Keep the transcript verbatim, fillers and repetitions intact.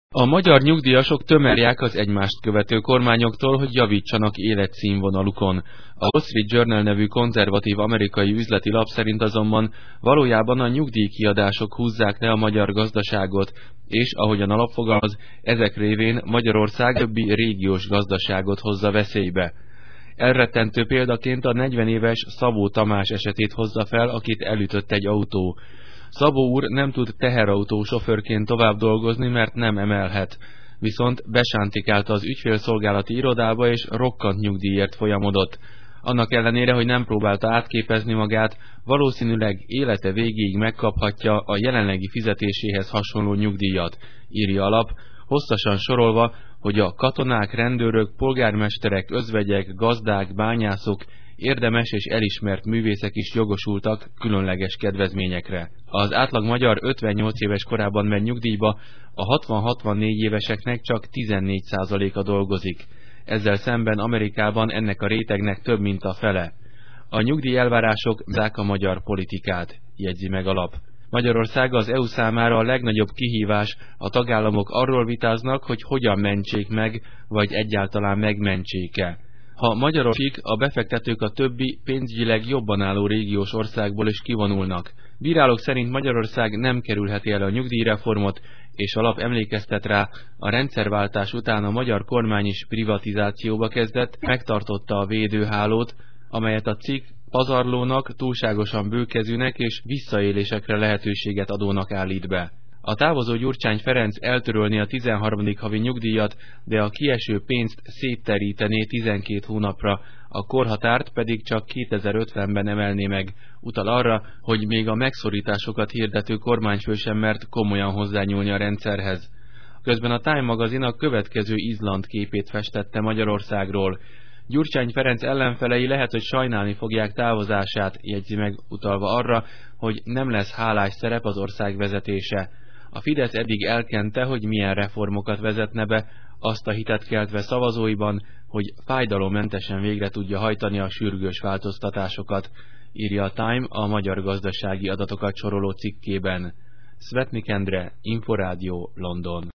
A magyar nyugdíjasok tömörják az egymást követő kormányoktól, hogy javítsanak életszínvonalukon. A Wall Street Journal nevű konzervatív amerikai üzleti lap szerint azonban valójában a nyugdíjkiadások húzzák le a magyar gazdaságot, és ahogyan a lap fogalmaz, ezek révén Magyarország többi régiós gazdaságot hozza veszélybe. Elrettentő példaként a negyven éves Szabó Tamás esetét hozza fel, akit elütött egy autó. Szabó úr nem tud teherautó sofőrként tovább dolgozni, mert nem emelhet. Viszont besántikálta az ügyfélszolgálati irodába, és rokkant nyugdíjért folyamodott. Annak ellenére, hogy nem próbálta átképezni magát, valószínűleg élete végéig megkaphatja a jelenlegi fizetéséhez hasonló nyugdíjat, írja a lap, hosszasan sorolva, hogy a katonák, rendőrök, polgármesterek, özvegyek, gazdák, bányászok, érdemes és elismert művészek is jogosultak különleges kedvezményekre. Az átlag magyar ötvennyolc éves korában megy nyugdíjba, a hatvan-hatvannégy éveseknek csak tizennégy százaléka dolgozik. Ezzel szemben Amerikában ennek a rétegnek több mint a fele. A nyugdíj elvárások zák a magyar politikát, jegyzi meg a lap. Magyarország az é u számára a legnagyobb kihívás, a tagállamok arról vitáznak, hogy hogyan mentsék meg, vagy egyáltalán megmentsék-e. Ha Magyarország, a befektetők a többi pénzügyileg jobban álló régiós országból is kivonulnak. Bírálók szerint Magyarország nem kerülheti el a nyugdíjreformot, és a lap emlékeztet rá, a rendszerváltás után a magyar kormány is privatizációba kezdett, megtartotta a védőhálót, amelyet a cikk pazarlónak, túlságosan bőkezűnek és visszaélésekre lehetőséget adónak állít be. A távozó Gyurcsány Ferenc eltörölni a tizenharmadik havi nyugdíjat, de a kieső pénzt szétterítené tizenkét hónapra, a korhatárt pedig csak kétezer-ötvenben emelné meg. Utal arra, hogy még a megszorításokat hirdető kormányfő sem mert komolyan hozzányúlni a rendszerhez. Közben a Time magazin a következő Izland képét festette Magyarországról. Gyurcsány Ferenc ellenfelei lehet, hogy sajnálni fogják távozását, jegyzi meg, utalva arra, hogy nem lesz hálás szerep az ország vezetése. A Fidesz eddig elkente, hogy milyen reformokat vezetne be, azt a hitet keltve szavazóiban, hogy fájdalommentesen végre tudja hajtani a sürgős változtatásokat, írja a Time a magyar gazdasági adatokat soroló cikkében. Szvetnik Endre, Inforádió, London.